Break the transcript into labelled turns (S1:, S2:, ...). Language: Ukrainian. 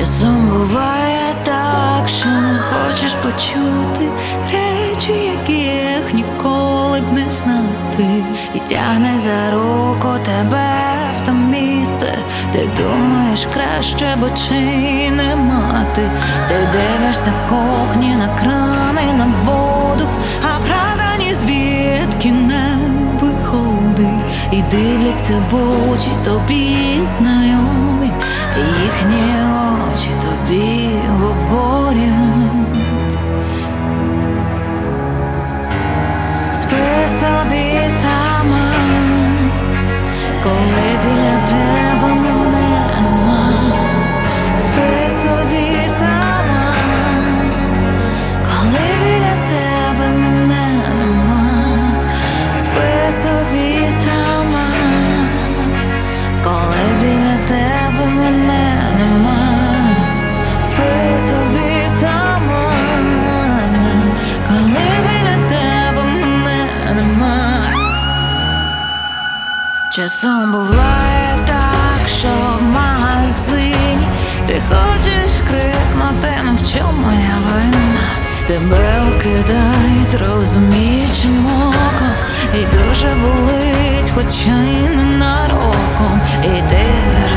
S1: Часом буває так, що хочеш почути речі, яких ніколи б не знати, і тягне за руку тебе в то місце, де думаєш краще, бо чи не мати. Ти дивишся в кухні на крани, на воду, а правда ні звідки не виходить. І дивляться в очі тобі знайомі, і їхні очі тобі говорять: спи собі сама, коли біля тебе мене нема. Спи собі сама, коли біля тебе мене нема. Спи собі сама, коли біля тебе мене нема. Спи собі сама, коли біля тебе мене нема. Часом буває так, що в магазині ти хочеш крикнути: ну в чому моя вина? Тебе окидають розуміючим оком, і дуже болить, хоча й ненароком. І ти